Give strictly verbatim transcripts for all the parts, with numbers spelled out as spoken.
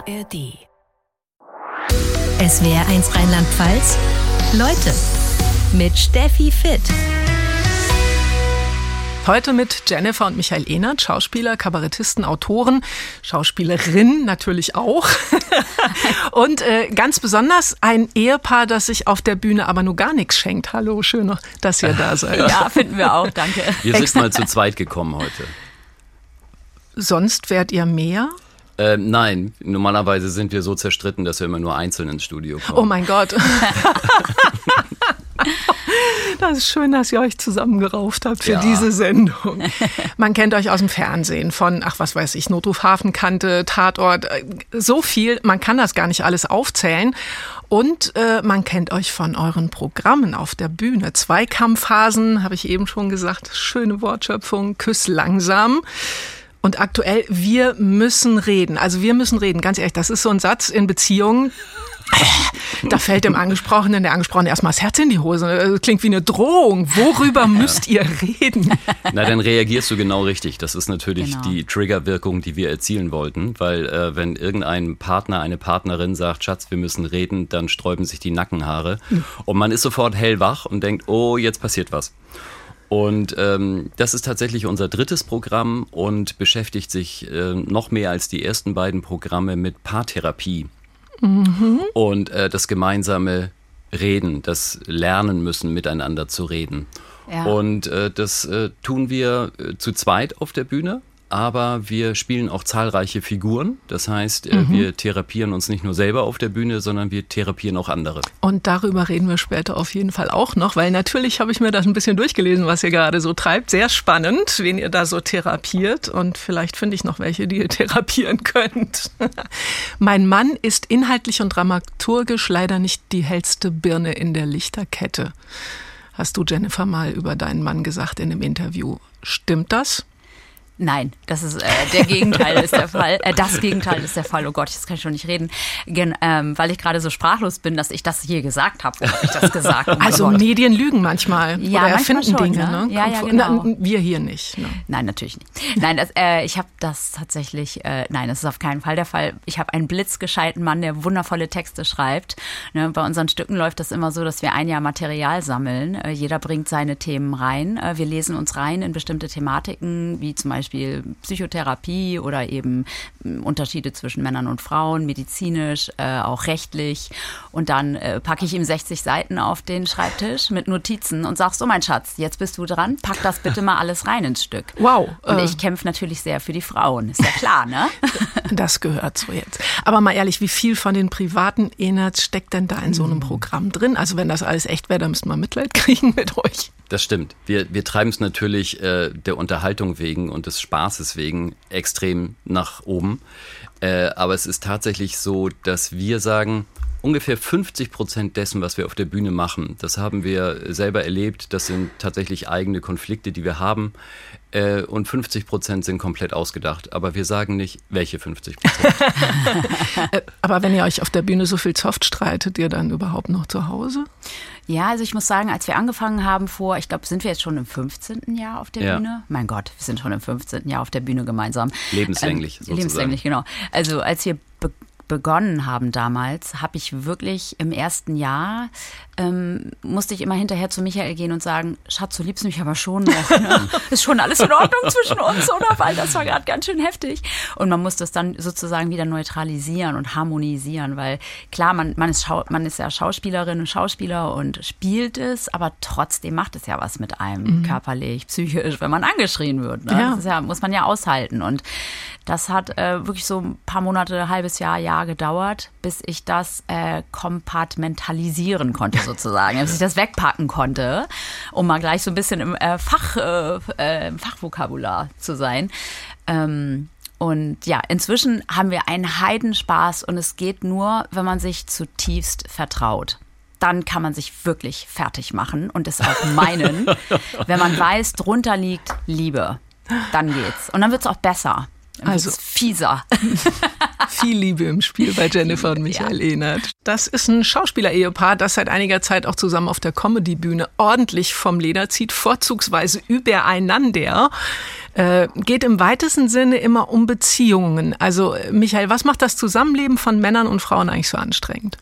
A R D. S W R eins Rheinland-Pfalz. Leute mit Steffi Fitt. Heute mit Jennifer und Michael Ehnert, Schauspieler, Kabarettisten, Autoren, Schauspielerin natürlich auch. Und äh, ganz besonders ein Ehepaar, das sich auf der Bühne aber nur gar nichts schenkt. Hallo, schön, dass ihr da seid. Ja, finden wir auch, danke. Wir sind mal zu zweit gekommen heute. Sonst wärt ihr mehr? Äh, nein, normalerweise sind wir so zerstritten, dass wir immer nur einzeln ins Studio kommen. Oh mein Gott. Das ist schön, dass ihr euch zusammengerauft habt für ja. diese Sendung. Man kennt euch aus dem Fernsehen von, ach was weiß ich, Notruf Hafenkante, Tatort, so viel, man kann das gar nicht alles aufzählen. Und äh, man kennt euch von euren Programmen auf der Bühne. Zweikampfhasen, habe ich eben schon gesagt, schöne Wortschöpfung, Küss langsam. Und aktuell, wir müssen reden. Also wir müssen reden, ganz ehrlich, das ist so ein Satz in Beziehungen. Da fällt dem Angesprochenen, der Angesprochene erstmal das Herz in die Hose. Das klingt wie eine Drohung. Worüber müsst ihr reden? Na, dann reagierst du genau richtig. Das ist natürlich genau. die Triggerwirkung, die wir erzielen wollten. Weil äh, wenn irgendein Partner, eine Partnerin sagt, Schatz, wir müssen reden, dann sträuben sich die Nackenhaare. Mhm. Und man ist sofort hellwach und denkt, oh, jetzt passiert was. Und ähm, das ist tatsächlich unser drittes Programm und beschäftigt sich äh, noch mehr als die ersten beiden Programme mit Paartherapie. Mhm. Und äh, das gemeinsame Reden, das Lernen müssen, miteinander zu reden. Ja. Und äh, das äh, tun wir äh, zu zweit auf der Bühne, aber wir spielen auch zahlreiche Figuren. Das heißt, äh, mhm. wir therapieren uns nicht nur selber auf der Bühne, sondern wir therapieren auch andere. Und darüber reden wir später auf jeden Fall auch noch, weil natürlich habe ich mir das ein bisschen durchgelesen, was ihr gerade so treibt. Sehr spannend, wen ihr da so therapiert. Und vielleicht finde ich noch welche, die ihr therapieren könnt. Mein Mann ist inhaltlich und dramaturgisch leider nicht die hellste Birne in der Lichterkette. Hast du, Jennifer, mal über deinen Mann gesagt in einem Interview. Stimmt das? Nein, das ist äh, der Gegenteil ist der Fall. Äh, das Gegenteil ist der Fall. Oh Gott, jetzt kann ich schon nicht reden. Gen, ähm, weil ich gerade so sprachlos bin, dass ich das hier gesagt habe. Wo habe ich das gesagt? Oh also Gott. Medien lügen manchmal ja, oder manchmal erfinden schon, Dinge. Ne? Ne? Ja, ja, genau. Na, wir hier nicht. Ne? Nein, natürlich nicht. Nein, das, äh, ich habe das tatsächlich, äh, nein, das ist auf keinen Fall der Fall. Ich habe einen blitzgescheiten Mann, der wundervolle Texte schreibt. Ne, bei unseren Stücken läuft das immer so, dass wir ein Jahr Material sammeln. Äh, jeder bringt seine Themen rein. Äh, wir lesen uns rein in bestimmte Thematiken, wie zum Beispiel Psychotherapie. Therapie oder eben Unterschiede zwischen Männern und Frauen, medizinisch, äh, auch rechtlich. Und dann äh, packe ich ihm sechzig Seiten auf den Schreibtisch mit Notizen und sag so, mein Schatz, jetzt bist du dran, pack das bitte mal alles rein ins Stück. Wow. Und äh, ich kämpfe natürlich sehr für die Frauen, ist ja klar, ne? Das gehört so jetzt. Aber mal ehrlich, wie viel von den privaten Ehnerts steckt denn da in so einem Programm drin? Also wenn das alles echt wäre, dann müssten wir Mitleid kriegen mit euch. Das stimmt. Wir, wir treiben es natürlich äh, der Unterhaltung wegen und des Spaßes wegen extrem nach oben. Äh, aber es ist tatsächlich so, dass wir sagen, ungefähr fünfzig Prozent dessen, was wir auf der Bühne machen, das haben wir selber erlebt. Das sind tatsächlich eigene Konflikte, die wir haben. Äh, und fünfzig Prozent sind komplett ausgedacht. Aber wir sagen nicht, welche fünfzig Prozent. Aber wenn ihr euch auf der Bühne so viel zofft, streitet ihr dann überhaupt noch zu Hause? Ja, also ich muss sagen, als wir angefangen haben vor, ich glaube, sind wir jetzt schon im fünfzehnten Jahr auf der ja. Bühne? Mein Gott, wir sind schon im fünfzehnten Jahr auf der Bühne gemeinsam. Lebenslänglich ähm, sozusagen. Lebenslänglich, genau. Also als wir be- begonnen haben damals, habe ich wirklich im ersten Jahr, ähm, musste ich immer hinterher zu Michael gehen und sagen, Schatz, du liebst mich aber schon noch. Ne? Ist schon alles in Ordnung zwischen uns, oder? Weil das war gerade ganz schön heftig. Und man muss das dann sozusagen wieder neutralisieren und harmonisieren, weil klar, man, man, ist, Schau- man ist ja Schauspielerin und Schauspieler und spielt es, aber trotzdem macht es ja was mit einem, mhm. körperlich, psychisch, wenn man angeschrien wird. Ne? Ja. Das ist ja, muss man ja aushalten. Und das hat äh, wirklich so ein paar Monate, halbes Jahr, Jahr gedauert, bis ich das äh, kompartmentalisieren konnte sozusagen, bis ich das wegpacken konnte, um mal gleich so ein bisschen im äh, Fach, äh, äh, Fachvokabular zu sein. Ähm, und ja, inzwischen haben wir einen Heidenspaß und es geht nur, wenn man sich zutiefst vertraut. Dann kann man sich wirklich fertig machen und es auch meinen. Wenn man weiß, drunter liegt Liebe, dann geht's. Und dann wird's auch besser. Also fieser. Viel Liebe im Spiel bei Jennifer und Michael ja. Ehnert. Das ist ein Schauspieler-Ehepaar, das seit einiger Zeit auch zusammen auf der Comedy-Bühne ordentlich vom Leder zieht, vorzugsweise übereinander. äh, geht im weitesten Sinne immer um Beziehungen. Also Michael, was macht das Zusammenleben von Männern und Frauen eigentlich so anstrengend?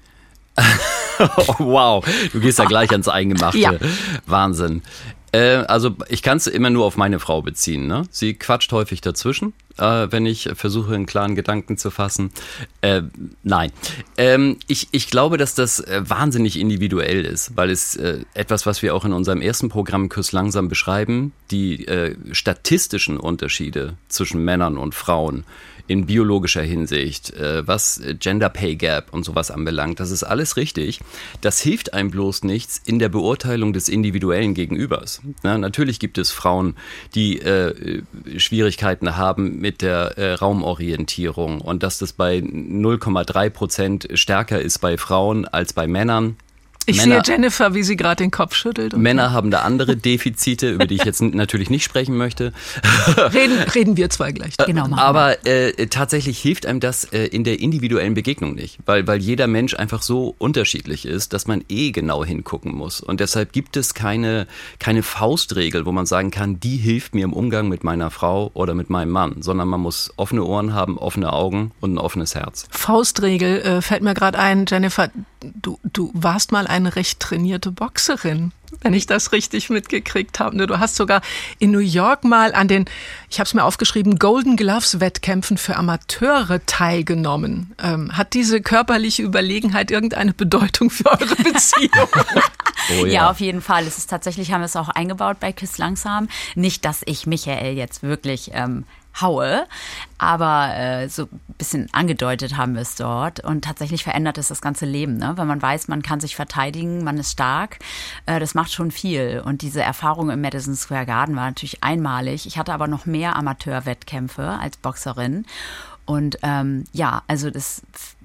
Wow, du gehst da gleich ans Eingemachte. Ja. Wahnsinn. Äh, also ich kann es immer nur auf meine Frau beziehen. Ne? Sie quatscht häufig dazwischen, äh, wenn ich versuche, einen klaren Gedanken zu fassen. Äh, nein, ähm, ich, ich glaube, dass das äh, wahnsinnig individuell ist, weil es äh, etwas, was wir auch in unserem ersten Programm Küss langsam beschreiben, die äh, statistischen Unterschiede zwischen Männern und Frauen in biologischer Hinsicht, was Gender Pay Gap und sowas anbelangt, das ist alles richtig. Das hilft einem bloß nichts in der Beurteilung des individuellen Gegenübers. Na, natürlich gibt es Frauen, die äh, Schwierigkeiten haben mit der äh, Raumorientierung und dass das bei null Komma drei Prozent stärker ist bei Frauen als bei Männern. Ich Männer, sehe Jennifer, wie sie gerade den Kopf schüttelt. Männer so. Haben da andere Defizite, über die ich jetzt natürlich nicht sprechen möchte. Reden, reden wir zwei gleich. Genau, machen Aber äh, tatsächlich hilft einem das äh, in der individuellen Begegnung nicht, weil, weil jeder Mensch einfach so unterschiedlich ist, dass man eh genau hingucken muss. Und deshalb gibt es keine, keine Faustregel, wo man sagen kann, die hilft mir im Umgang mit meiner Frau oder mit meinem Mann, sondern man muss offene Ohren haben, offene Augen und ein offenes Herz. Faustregel äh, fällt mir gerade ein, Jennifer, du, du warst mal eine recht trainierte Boxerin, wenn ich das richtig mitgekriegt habe. Du hast sogar in New York mal an den, ich habe es mir aufgeschrieben, Golden Gloves Wettkämpfen für Amateure teilgenommen. Ähm, hat diese körperliche Überlegenheit irgendeine Bedeutung für eure Beziehung? Oh, ja. ja, auf jeden Fall. Es ist tatsächlich, haben wir es auch eingebaut bei Küss langsam. Nicht, dass ich Michael jetzt wirklich ähm, haue, aber äh, so ein bisschen angedeutet haben wir es dort und tatsächlich verändert es das ganze Leben, ne? Weil man weiß, man kann sich verteidigen, man ist stark, äh, das macht schon viel und diese Erfahrung im Madison Square Garden war natürlich einmalig. Ich hatte aber noch mehr Amateurwettkämpfe als Boxerin und ähm, ja, also das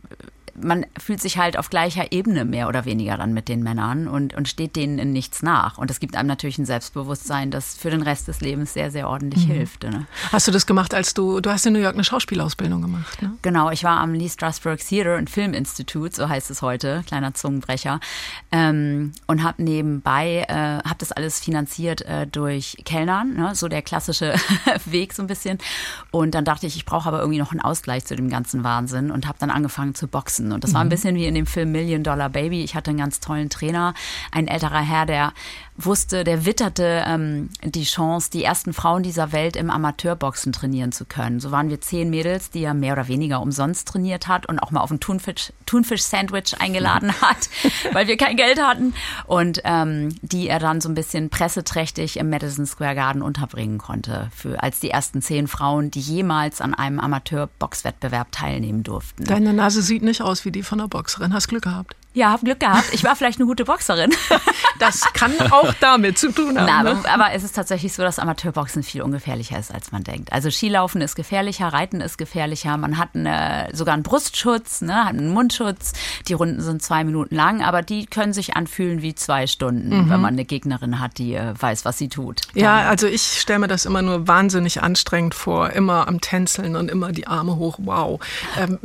man fühlt sich halt auf gleicher Ebene mehr oder weniger dann mit den Männern und, und steht denen in nichts nach. Und das gibt einem natürlich ein Selbstbewusstsein, das für den Rest des Lebens sehr, sehr ordentlich mhm. hilft. Ne? Hast du das gemacht, als du, du hast in New York eine Schauspielausbildung gemacht, ne? Genau, ich war am Lee Strasberg Theater and Film Institute, so heißt es heute, kleiner Zungenbrecher, ähm, und habe nebenbei, äh, habe das alles finanziert äh, durch Kellnern, ne? So der klassische Weg so ein bisschen. Und dann dachte ich, ich brauche aber irgendwie noch einen Ausgleich zu dem ganzen Wahnsinn und habe dann angefangen zu boxen. Und das war ein bisschen wie in dem Film Million Dollar Baby. Ich hatte einen ganz tollen Trainer, ein älterer Herr, der wusste, der witterte ähm, die Chance, die ersten Frauen dieser Welt im Amateurboxen trainieren zu können. So waren wir zehn Mädels, die er mehr oder weniger umsonst trainiert hat und auch mal auf ein Thunfisch, Thunfisch-Sandwich eingeladen hat, weil wir kein Geld hatten. Und ähm, die er dann so ein bisschen presseträchtig im Madison Square Garden unterbringen konnte, für, als die ersten zehn Frauen, die jemals an einem Amateurboxwettbewerb teilnehmen durften. Deine Nase sieht nicht aus wie die von einer Boxerin. Hast Glück gehabt. Ja, hab Glück gehabt. Ich war vielleicht eine gute Boxerin. Das kann auch damit zu tun haben. Na, ne? aber, aber es ist tatsächlich so, dass Amateurboxen viel ungefährlicher ist, als man denkt. Also Skilaufen ist gefährlicher, Reiten ist gefährlicher. Man hat eine, sogar einen Brustschutz, ne, hat einen Mundschutz. Die Runden sind zwei Minuten lang, aber die können sich anfühlen wie zwei Stunden, mhm. wenn man eine Gegnerin hat, die äh, weiß, was sie tut. Ja, also ich stelle mir das immer nur wahnsinnig anstrengend vor. Immer am Tänzeln und immer die Arme hoch. Wow. Ähm,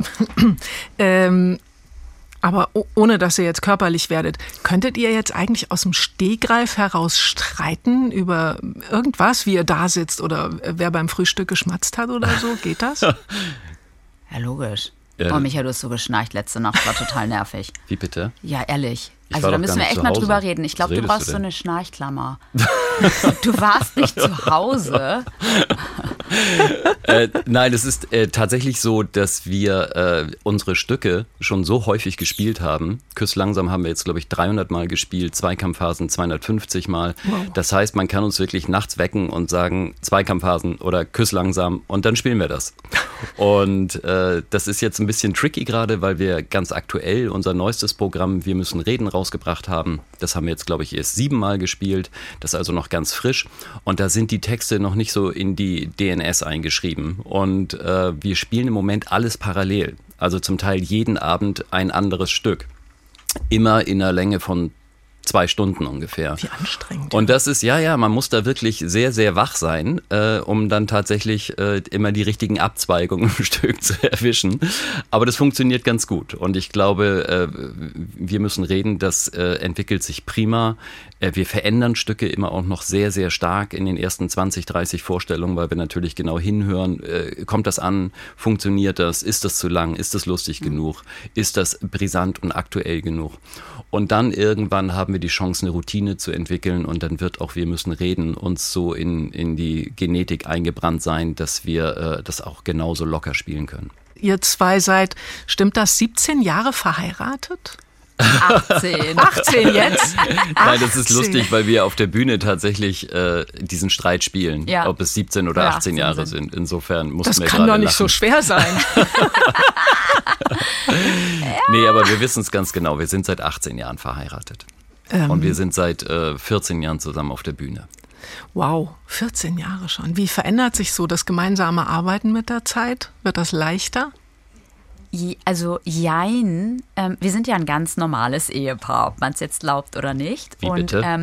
ähm, Aber ohne, dass ihr jetzt körperlich werdet, könntet ihr jetzt eigentlich aus dem Stegreif heraus streiten über irgendwas, wie ihr da sitzt oder wer beim Frühstück geschmatzt hat oder so? Geht das? Ja, logisch. Ja. Oh, Michael, du hast so geschnarcht letzte Nacht, war total nervig. Wie bitte? Ja, ehrlich. Ich also da müssen wir echt mal drüber reden. Ich glaube, du brauchst du so eine Schnarchklammer. Du warst nicht zu Hause. äh, nein, es ist äh, tatsächlich so, dass wir äh, unsere Stücke schon so häufig gespielt haben. Küss langsam haben wir jetzt, glaube ich, dreihundert Mal gespielt, Zweikampfphasen zweihundertfünfzig Mal. Wow. Das heißt, man kann uns wirklich nachts wecken und sagen, Zweikampfphasen oder Küss langsam und dann spielen wir das. Und äh, das ist jetzt ein bisschen tricky gerade, weil wir ganz aktuell unser neuestes Programm Wir müssen reden rausgebracht haben. Das haben wir jetzt, glaube ich, erst siebenmal gespielt. Das ist also noch ganz frisch. Und da sind die Texte noch nicht so in die D N S eingeschrieben. Und äh, wir spielen im Moment alles parallel. Also zum Teil jeden Abend ein anderes Stück. Immer in einer Länge von zwei Stunden ungefähr. Wie anstrengend. Und das ist, ja, ja, man muss da wirklich sehr, sehr wach sein, äh, um dann tatsächlich äh, immer die richtigen Abzweigungen im Stück zu erwischen. Aber das funktioniert ganz gut. Und ich glaube, äh, wir müssen reden, das äh, entwickelt sich prima. Äh, wir verändern Stücke immer auch noch sehr, sehr stark in den ersten zwanzig, dreißig Vorstellungen, weil wir natürlich genau hinhören, äh, kommt das an, funktioniert das, ist das zu lang, ist das lustig mhm. genug, ist das brisant und aktuell genug. Und dann irgendwann haben wir die Chance, eine Routine zu entwickeln und dann wird auch Wir müssen reden uns so in, in die Genetik eingebrannt sein, dass wir äh, das auch genauso locker spielen können. Ihr zwei seid, stimmt das, siebzehn Jahre verheiratet? achtzehn. achtzehn jetzt? Nein, das ist lustig, weil wir auf der Bühne tatsächlich äh, diesen Streit spielen, ja. ob es siebzehn oder achtzehn, achtzehn Jahre sind. Insofern mussten wir Das gerade kann doch nicht lachen. so schwer sein. Nee, aber wir wissen es ganz genau. Wir sind seit achtzehn Jahren verheiratet. Ähm. Und wir sind seit äh, vierzehn Jahren zusammen auf der Bühne. Wow, vierzehn Jahre schon. Wie verändert sich so das gemeinsame Arbeiten mit der Zeit? Wird das leichter? Also jein, ähm, wir sind ja ein ganz normales Ehepaar, ob man es jetzt glaubt oder nicht. Wie und, bitte? Ähm,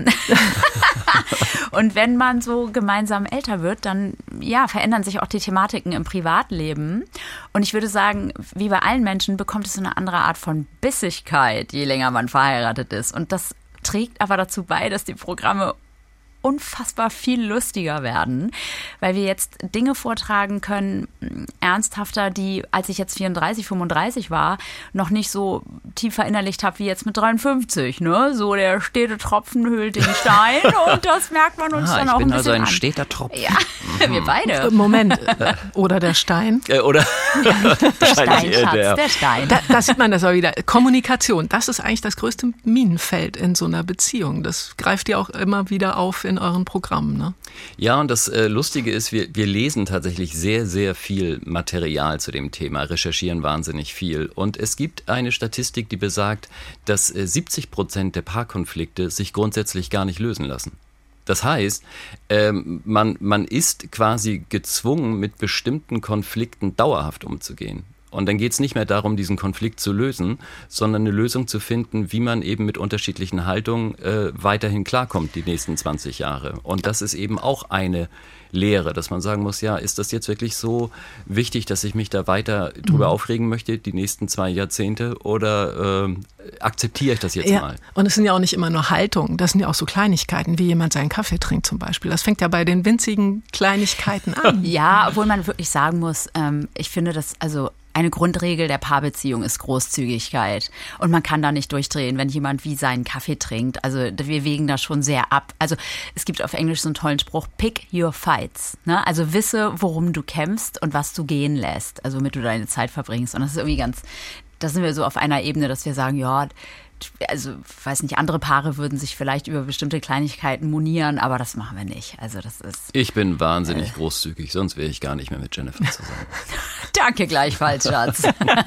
und wenn man so gemeinsam älter wird, dann ja, verändern sich auch die Thematiken im Privatleben. Und ich würde sagen, wie bei allen Menschen bekommt es so eine andere Art von Bissigkeit, je länger man verheiratet ist. Und das trägt aber dazu bei, dass die Programme unfassbar viel lustiger werden, weil wir jetzt Dinge vortragen können, ernsthafter, die, als ich jetzt vierunddreißig, fünfunddreißig war, noch nicht so tief verinnerlicht habe wie jetzt mit dreiundfünfzig. Ne? So der stete Tropfen hüllt den Stein und das merkt man uns ah, dann auch ein bisschen an. Ich bin also ein an. steter Tropfen. Ja, wir beide. Moment, oder der Stein? Äh, oder der Stein, Schatz, der, der Stein. Da, da sieht man das auch wieder. Kommunikation, das ist eigentlich das größte Minenfeld in so einer Beziehung. Das greift ihr auch immer wieder auf in euren Programmen, ne? Ja, und das äh, Lustige ist, wir, wir lesen tatsächlich sehr, sehr viel Material zu dem Thema, recherchieren wahnsinnig viel. Und es gibt eine Statistik, die besagt, dass äh, siebzig Prozent der Paarkonflikte sich grundsätzlich gar nicht lösen lassen. Das heißt, ähm, man, man ist quasi gezwungen, mit bestimmten Konflikten dauerhaft umzugehen. Und dann geht es nicht mehr darum, diesen Konflikt zu lösen, sondern eine Lösung zu finden, wie man eben mit unterschiedlichen Haltungen äh, weiterhin klarkommt die nächsten zwanzig Jahre. Und das ist eben auch eine Lehre, dass man sagen muss, ja, ist das jetzt wirklich so wichtig, dass ich mich da weiter drüber mhm. aufregen möchte, die nächsten zwei Jahrzehnte, oder äh, akzeptiere ich das jetzt ja, mal? Und es sind ja auch nicht immer nur Haltungen, das sind ja auch so Kleinigkeiten, wie jemand seinen Kaffee trinkt zum Beispiel. Das fängt ja bei den winzigen Kleinigkeiten an. Ja, obwohl man wirklich sagen muss, ähm, ich finde das, also eine Grundregel der Paarbeziehung ist Großzügigkeit. Und man kann da nicht durchdrehen, wenn jemand wie seinen Kaffee trinkt. Also wir wägen da schon sehr ab. Also es gibt auf Englisch so einen tollen Spruch, pick your fights. Ne? Also wisse, worum du kämpfst und was du gehen lässt, also womit du deine Zeit verbringst. Und das ist irgendwie ganz, da sind wir so auf einer Ebene, dass wir sagen, ja, also weiß nicht, andere Paare würden sich vielleicht über bestimmte Kleinigkeiten monieren, aber das machen wir nicht. Also das ist. Ich bin wahnsinnig äh, großzügig, sonst wäre ich gar nicht mehr mit Jennifer zusammen. Danke gleichfalls, Schatz.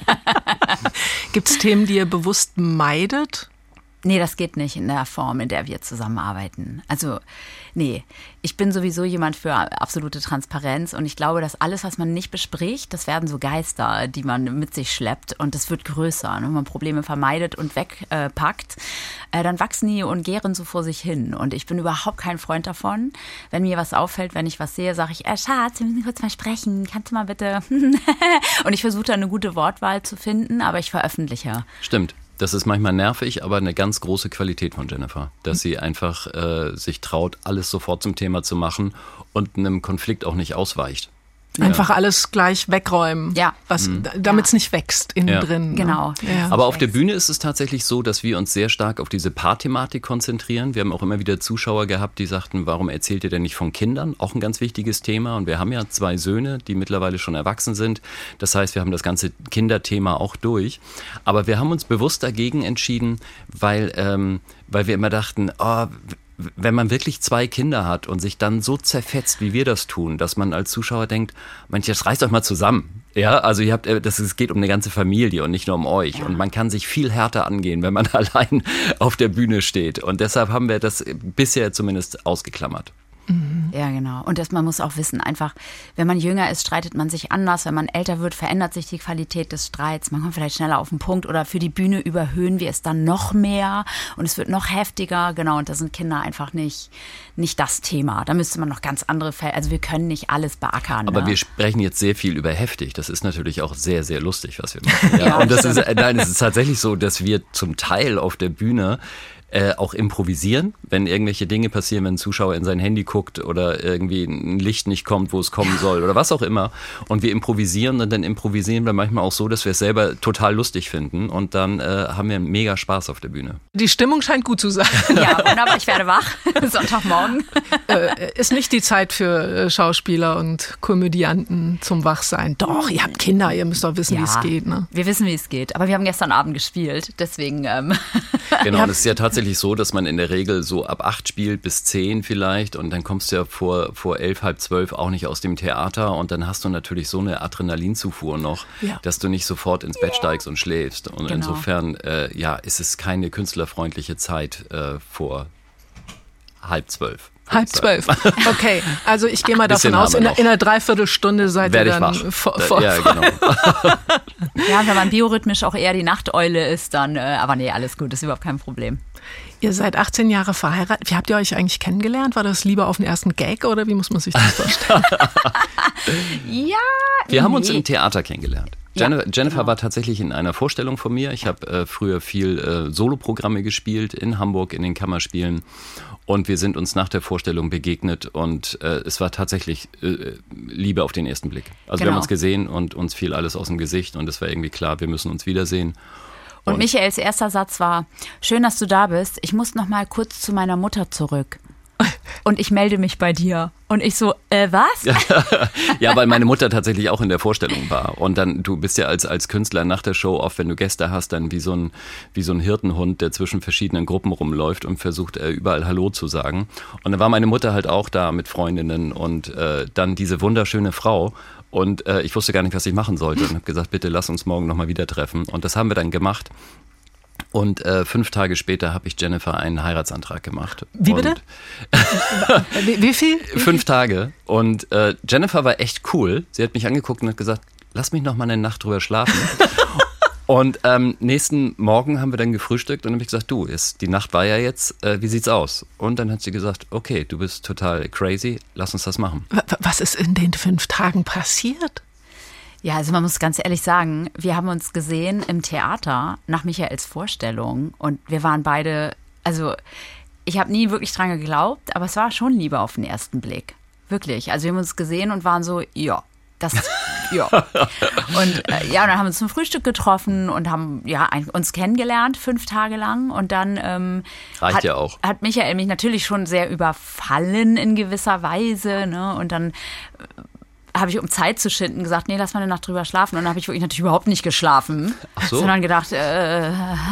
Gibt es Themen, die ihr bewusst meidet? Nee, das geht nicht in der Form, in der wir zusammenarbeiten. Also, nee, ich bin sowieso jemand für absolute Transparenz und ich glaube, dass alles, was man nicht bespricht, das werden so Geister, die man mit sich schleppt und das wird größer. Und wenn man Probleme vermeidet und wegpackt, äh, dann wachsen die und gären so vor sich hin. Und ich bin überhaupt kein Freund davon. Wenn mir was auffällt, wenn ich was sehe, sage ich, äh, Schatz, wir müssen kurz mal sprechen, kannst du mal bitte? Und ich versuche da eine gute Wortwahl zu finden, aber ich veröffentliche. Stimmt. Das ist manchmal nervig, aber eine ganz große Qualität von Jennifer, dass sie einfach äh, sich traut, alles sofort zum Thema zu machen und einem Konflikt auch nicht ausweicht. Einfach ja. alles gleich wegräumen, ja. was, mhm. damit es nicht wächst innen ja. drin. Genau. Ne? Ja. Aber auf der Bühne ist es tatsächlich so, dass wir uns sehr stark auf diese Paarthematik konzentrieren. Wir haben auch immer wieder Zuschauer gehabt, die sagten, warum erzählt ihr denn nicht von Kindern? Auch ein ganz wichtiges Thema. Und wir haben ja zwei Söhne, die mittlerweile schon erwachsen sind. Das heißt, wir haben das ganze Kinderthema auch durch. Aber wir haben uns bewusst dagegen entschieden, weil, ähm, weil wir immer dachten, oh, wenn man wirklich zwei Kinder hat und sich dann so zerfetzt, wie wir das tun, dass man als Zuschauer denkt, Mensch, jetzt reißt euch mal zusammen. Ja, also ihr habt, das, es geht um eine ganze Familie und nicht nur um euch. Ja. Und man kann sich viel härter angehen, wenn man allein auf der Bühne steht. Und deshalb haben wir das bisher zumindest ausgeklammert. Mhm. Ja, genau. Und das, man muss auch wissen, einfach, wenn man jünger ist, streitet man sich anders. Wenn man älter wird, verändert sich die Qualität des Streits. Man kommt vielleicht schneller auf den Punkt oder für die Bühne überhöhen wir es dann noch mehr und es wird noch heftiger. Genau, und da sind Kinder einfach nicht, nicht das Thema. Da müsste man noch ganz andere Fälle, also wir können nicht alles beackern. Aber ne? wir sprechen jetzt sehr viel über heftig. Das ist natürlich auch sehr, sehr lustig, was wir machen. Ja? Ja, und das ist, nein, es ist tatsächlich so, dass wir zum Teil auf der Bühne Äh, auch improvisieren, wenn irgendwelche Dinge passieren, wenn ein Zuschauer in sein Handy guckt oder irgendwie ein Licht nicht kommt, wo es kommen soll oder was auch immer. Und wir improvisieren und dann improvisieren wir manchmal auch so, dass wir es selber total lustig finden und dann äh, haben wir mega Spaß auf der Bühne. Die Stimmung scheint gut zu sein. Ja, wunderbar, ich werde wach. Sonntagmorgen. Äh, ist nicht die Zeit für äh, Schauspieler und Komödianten zum Wachsein. Doch, ihr habt Kinder, ihr müsst doch wissen, ja, wie es geht. Ne? Wir wissen, wie es geht. Aber wir haben gestern Abend gespielt, deswegen... Ähm Genau, und es ist ja tatsächlich so, dass man in der Regel so ab acht spielt bis zehn vielleicht und dann kommst du ja vor, vor elf, halb zwölf auch nicht aus dem Theater und dann hast du natürlich so eine Adrenalinzufuhr noch, ja. dass du nicht sofort ins Bett steigst und schläfst. Und genau. insofern, äh, ja, ist es keine künstlerfreundliche Zeit äh, vor halb zwölf. Halb zwölf. Okay, also ich gehe mal davon aus, in, in einer Dreiviertelstunde seid ihr dann vor, vor, ja, genau. Ja, wenn man biorhythmisch auch eher die Nachteule ist, dann, äh, aber nee, alles gut, ist überhaupt kein Problem. Ihr seid achtzehn Jahre verheiratet. Wie habt ihr euch eigentlich kennengelernt? War das lieber auf den ersten Gag oder wie muss man sich das vorstellen? Ja, Wir nee. haben uns im Theater kennengelernt. Jennifer, ja, Jennifer genau. war tatsächlich in einer Vorstellung von mir. Ich habe äh, früher viel äh, Soloprogramme gespielt in Hamburg in den Kammerspielen und wir sind uns nach der Vorstellung begegnet und äh, es war tatsächlich äh, Liebe auf den ersten Blick. Also genau. wir haben uns gesehen und uns fiel alles aus dem Gesicht und es war irgendwie klar, wir müssen uns wiedersehen. Und, und Michaels erster Satz war, schön, dass du da bist, ich muss noch mal kurz zu meiner Mutter zurück. Und ich melde mich bei dir. Und ich so, äh, was? Ja, weil meine Mutter tatsächlich auch in der Vorstellung war. Und dann, du bist ja als, als Künstler nach der Show, oft wenn du Gäste hast, dann wie so ein, wie so ein Hirtenhund, der zwischen verschiedenen Gruppen rumläuft und versucht, äh, überall Hallo zu sagen. Und dann war meine Mutter halt auch da mit Freundinnen und äh, dann diese wunderschöne Frau. Und äh, ich wusste gar nicht, was ich machen sollte und habe gesagt, bitte lass uns morgen nochmal wieder treffen. Und das haben wir dann gemacht. Und äh, fünf Tage später habe ich Jennifer einen Heiratsantrag gemacht. Wie bitte? wie, wie viel? Fünf Tage. Und äh, Jennifer war echt cool. Sie hat mich angeguckt und hat gesagt, lass mich noch mal eine Nacht drüber schlafen. Und ähm, nächsten Morgen haben wir dann gefrühstückt und habe ich gesagt, du, ist, die Nacht war ja jetzt, äh, wie sieht's aus? Und dann hat sie gesagt, okay, du bist total crazy, lass uns das machen. Was ist in den fünf Tagen passiert? Ja, also man muss ganz ehrlich sagen, wir haben uns gesehen im Theater nach Michaels Vorstellung und wir waren beide, also ich habe nie wirklich dran geglaubt, aber es war schon Liebe auf den ersten Blick. Wirklich. Also wir haben uns gesehen und waren so, ja, das, ja. Und äh, ja, und dann haben wir uns zum Frühstück getroffen und haben ja uns kennengelernt, fünf Tage lang. Und dann ähm, Reicht hat, ja auch. hat Michael mich natürlich schon sehr überfallen in gewisser Weise, ne? Und dann habe ich, um Zeit zu schinden, gesagt, nee, lass mal eine Nacht drüber schlafen. Und dann habe ich wirklich natürlich überhaupt nicht geschlafen. Ach so. Sondern gedacht, äh.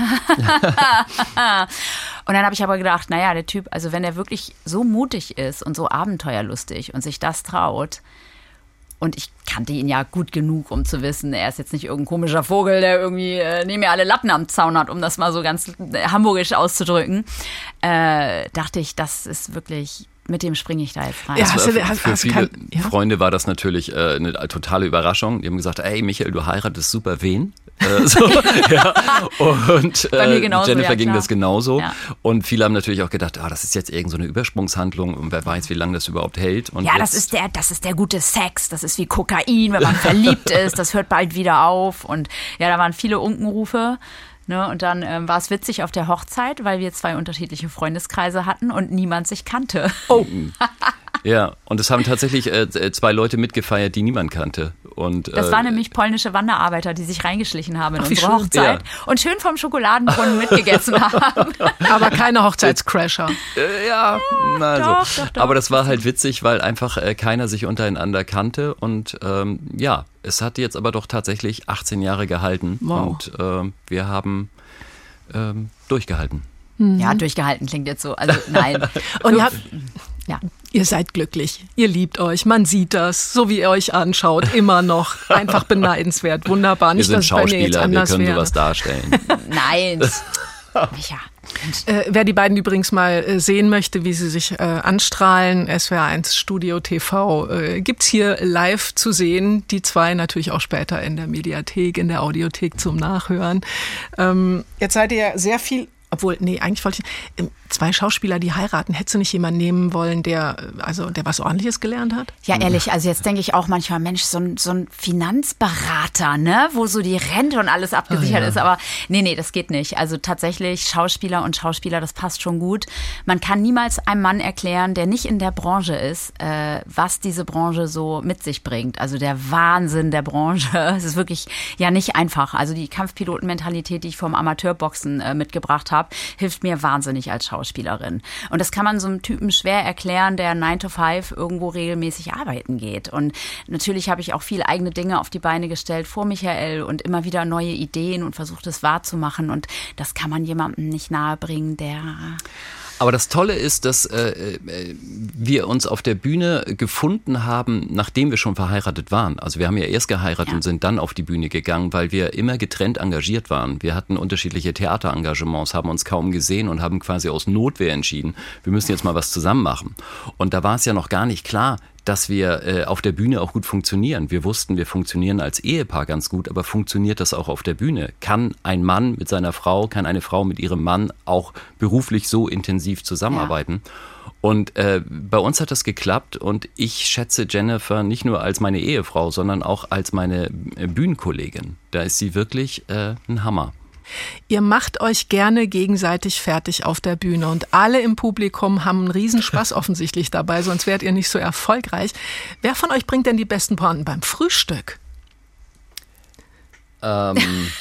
Und dann habe ich aber gedacht, naja, der Typ, also wenn er wirklich so mutig ist und so abenteuerlustig und sich das traut, und ich kannte ihn ja gut genug, um zu wissen, er ist jetzt nicht irgendein komischer Vogel, der irgendwie äh, neben mir alle Latten am Zaun hat, um das mal so ganz äh, hamburgisch auszudrücken, äh, dachte ich, das ist wirklich... Mit dem springe ich da jetzt rein. Ja, hast du, für hast, für hast viele kann, ja? Freunde war das natürlich äh, eine totale Überraschung. Die haben gesagt, ey Michael, du heiratest super wen? Äh, so, ja. Und äh, genauso, Jennifer ja, ging klar. das genauso. Ja. Und viele haben natürlich auch gedacht, ah, das ist jetzt irgend so eine Übersprungshandlung und wer weiß, wie lange das überhaupt hält. Und ja, jetzt, das ist der, das ist der gute Sex. Das ist wie Kokain, wenn man verliebt ist. Das hört bald wieder auf. Und ja, da waren viele Unkenrufe. Ne, und dann ähm, war es witzig auf der Hochzeit, weil wir zwei unterschiedliche Freundeskreise hatten und niemand sich kannte. Oh. Ja, und es haben tatsächlich äh, zwei Leute mitgefeiert, die niemand kannte. Und, Das äh, waren nämlich polnische Wanderarbeiter, die sich reingeschlichen haben in Ach, wie unsere schön. Hochzeit Ja. und schön vom Schokoladenbrunnen mitgegessen haben. Aber keine Hochzeitscrasher. Äh, ja, na, also. doch, doch, doch. Aber das war halt witzig, weil einfach äh, keiner sich untereinander kannte. Und ähm, ja, es hat jetzt aber doch tatsächlich achtzehn Jahre gehalten. Wow. Und ähm, wir haben ähm, durchgehalten. Ja, durchgehalten klingt jetzt so. Also nein. Und ihr, habt, Ja. ihr seid glücklich. Ihr liebt euch. Man sieht das, so wie ihr euch anschaut, immer noch. Einfach beneidenswert. Wunderbar. Wir Nicht, sind dass es bei mir jetzt Schauspieler, wir anders können wäre. sowas darstellen. Nein. Micha. Äh, wer die beiden übrigens mal äh, sehen möchte, wie sie sich äh, anstrahlen, S W R eins Studio T V, äh, gibt's hier live zu sehen. Die zwei natürlich auch später in der Mediathek, in der Audiothek zum Nachhören. Ähm, jetzt seid ihr ja sehr viel... Obwohl, nee, eigentlich wollte ich, zwei Schauspieler, die heiraten, hättest du nicht jemanden nehmen wollen, der, also, der was Ordentliches gelernt hat? Ja, ehrlich, also jetzt denke ich auch manchmal, Mensch, so ein, so ein Finanzberater, ne, wo so die Rente und alles abgesichert oh, ja. ist, aber nee, nee, das geht nicht. Also tatsächlich, Schauspieler und Schauspieler, das passt schon gut. Man kann niemals einem Mann erklären, der nicht in der Branche ist, äh, was diese Branche so mit sich bringt. Also der Wahnsinn der Branche, es ist wirklich ja nicht einfach. Also die Kampfpilotenmentalität, die ich vom Amateurboxen äh, mitgebracht habe, hilft mir wahnsinnig als Schauspielerin. Und das kann man so einem Typen schwer erklären, der nine to five irgendwo regelmäßig arbeiten geht. Und natürlich habe ich auch viel eigene Dinge auf die Beine gestellt vor Michael und immer wieder neue Ideen und versucht es wahrzumachen. Und das kann man jemandem nicht nahebringen, der... Aber das Tolle ist, dass äh, wir uns auf der Bühne gefunden haben, nachdem wir schon verheiratet waren. Also wir haben ja erst geheiratet ja. und sind dann auf die Bühne gegangen, weil wir immer getrennt engagiert waren. Wir hatten unterschiedliche Theaterengagements, haben uns kaum gesehen und haben quasi aus Notwehr entschieden, wir müssen jetzt mal was zusammen machen. Und da war es ja noch gar nicht klar, dass wir äh, auf der Bühne auch gut funktionieren. Wir wussten, wir funktionieren als Ehepaar ganz gut, aber funktioniert das auch auf der Bühne? Kann ein Mann mit seiner Frau, kann eine Frau mit ihrem Mann auch beruflich so intensiv zusammenarbeiten? Ja. Und äh, bei uns hat das geklappt und ich schätze Jennifer nicht nur als meine Ehefrau, sondern auch als meine Bühnenkollegin. Da ist sie wirklich äh, ein Hammer. Ihr macht euch gerne gegenseitig fertig auf der Bühne und alle im Publikum haben einen Riesenspaß offensichtlich dabei, sonst wärt ihr nicht so erfolgreich. Wer von euch bringt denn die besten Pointen beim Frühstück? Ähm,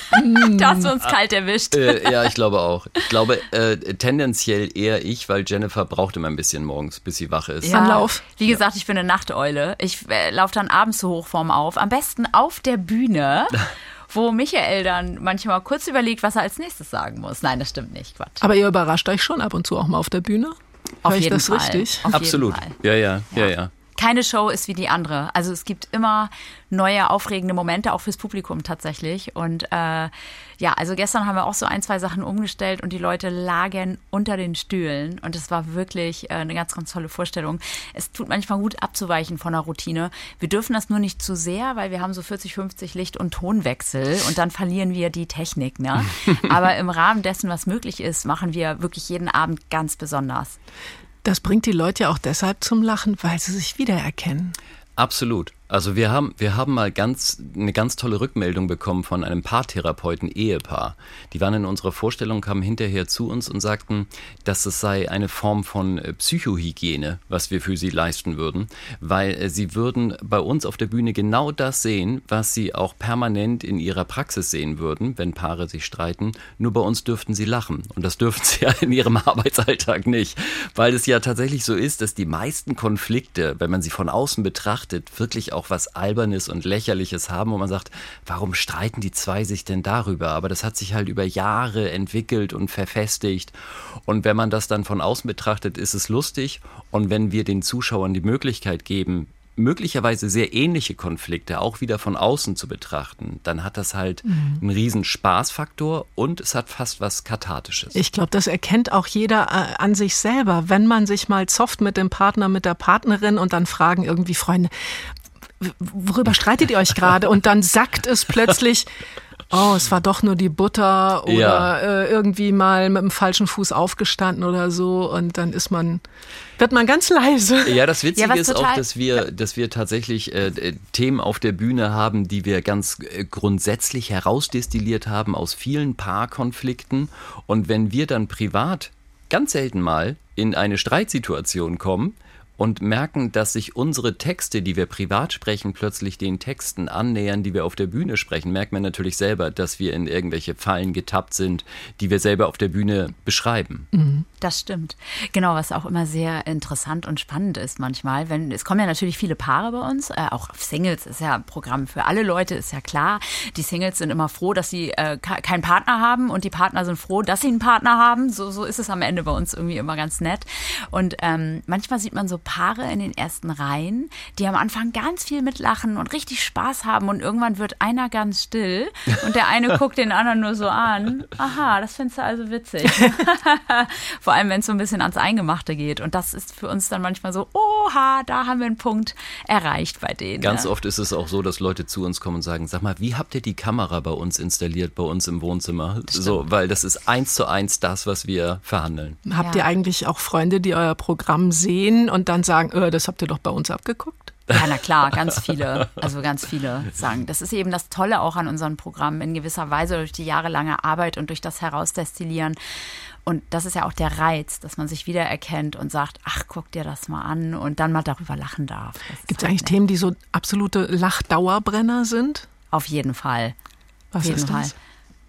da hast du uns kalt erwischt. Äh, ja, ich glaube auch. Ich glaube äh, tendenziell eher ich, weil Jennifer braucht immer ein bisschen morgens, bis sie wach ist. Ja, Anlauf. Wie gesagt, ich bin eine Nachteule. Ich äh, laufe dann abends zur Hochform auf. Am besten auf der Bühne. Wo Michael dann manchmal kurz überlegt, was er als nächstes sagen muss. Nein, das stimmt nicht, Quatsch. Aber ihr überrascht euch schon ab und zu auch mal auf der Bühne? Auf Hör ich jeden das Fall. Richtig? Auf Absolut. jeden Fall. Ja, ja, ja, ja, ja. Keine Show ist wie die andere. Also es gibt immer neue, aufregende Momente, auch fürs Publikum tatsächlich. Und äh, ja, also gestern haben wir auch so ein, zwei Sachen umgestellt und die Leute lagen unter den Stühlen. Und es war wirklich äh, eine ganz, ganz tolle Vorstellung. Es tut manchmal gut abzuweichen von der Routine. Wir dürfen das nur nicht zu sehr, weil wir haben so vierzig, fünfzig Licht- und Tonwechsel und dann verlieren wir die Technik. Ne? Aber im Rahmen dessen, was möglich ist, machen wir wirklich jeden Abend ganz besonders. Das bringt die Leute ja auch deshalb zum Lachen, weil sie sich wiedererkennen. Absolut. Also wir haben, wir haben mal ganz, eine ganz tolle Rückmeldung bekommen von einem Paartherapeuten, Ehepaar. Die waren in unserer Vorstellung, kamen hinterher zu uns und sagten, dass es sei eine Form von Psychohygiene, was wir für sie leisten würden, weil sie würden bei uns auf der Bühne genau das sehen, was sie auch permanent in ihrer Praxis sehen würden, wenn Paare sich streiten. Nur bei uns dürften sie lachen. Und das dürfen sie ja in ihrem Arbeitsalltag nicht, weil es ja tatsächlich so ist, dass die meisten Konflikte, wenn man sie von außen betrachtet, wirklich auch was Albernes und Lächerliches haben, wo man sagt, warum streiten die zwei sich denn darüber? Aber das hat sich halt über Jahre entwickelt und verfestigt. Und wenn man das dann von außen betrachtet, ist es lustig. Und wenn wir den Zuschauern die Möglichkeit geben, möglicherweise sehr ähnliche Konflikte auch wieder von außen zu betrachten, dann hat das halt mhm. einen riesen Spaßfaktor und es hat fast was Kathartisches. Ich glaube, das erkennt auch jeder äh, an sich selber, wenn man sich mal zofft mit dem Partner, mit der Partnerin und dann fragen irgendwie Freunde, worüber streitet ihr euch gerade? Und dann sagt es plötzlich, oh, es war doch nur die Butter oder ja. äh, irgendwie mal mit dem falschen Fuß aufgestanden oder so und dann ist man, wird man ganz leise. Ja, das Witzige ja, ist total, auch, dass wir, ja. dass wir tatsächlich äh, Themen auf der Bühne haben, die wir ganz äh, grundsätzlich herausdestilliert haben aus vielen Paarkonflikten und wenn wir dann privat ganz selten mal in eine Streitsituation kommen, und merken, dass sich unsere Texte, die wir privat sprechen, plötzlich den Texten annähern, die wir auf der Bühne sprechen, merkt man natürlich selber, dass wir in irgendwelche Fallen getappt sind, die wir selber auf der Bühne beschreiben. Mhm. Das stimmt. Genau, was auch immer sehr interessant und spannend ist manchmal. Wenn, es kommen ja natürlich viele Paare bei uns, äh, auch Singles ist ja ein Programm für alle Leute, ist ja klar. Die Singles sind immer froh, dass sie äh, keinen Partner haben und die Partner sind froh, dass sie einen Partner haben. So, so ist es am Ende bei uns irgendwie immer ganz nett. Und ähm, manchmal sieht man so Paare in den ersten Reihen, die am Anfang ganz viel mitlachen und richtig Spaß haben und irgendwann wird einer ganz still und der eine guckt den anderen nur so an. Aha, das findest du also witzig. Vor allem, wenn es so ein bisschen ans Eingemachte geht. Und das ist für uns dann manchmal so, oha, da haben wir einen Punkt erreicht bei denen. Ganz ne? oft ist es auch so, dass Leute zu uns kommen und sagen, sag mal, wie habt ihr die Kamera bei uns installiert, bei uns im Wohnzimmer? So, weil das ist eins zu eins das, was wir verhandeln. Habt Ja. ihr eigentlich auch Freunde, die euer Programm sehen und dann sagen, äh, das habt ihr doch bei uns abgeguckt? Ja, na klar, ganz viele, also ganz viele sagen. Das ist eben das Tolle auch an unseren Programmen in gewisser Weise durch die jahrelange Arbeit und durch das Herausdestillieren. Und das ist ja auch der Reiz, dass man sich wiedererkennt und sagt, ach, guck dir das mal an und dann mal darüber lachen darf. Gibt es eigentlich Themen, die so absolute Lachdauerbrenner sind? Auf jeden Fall. Was Auf jeden ist Fall. das?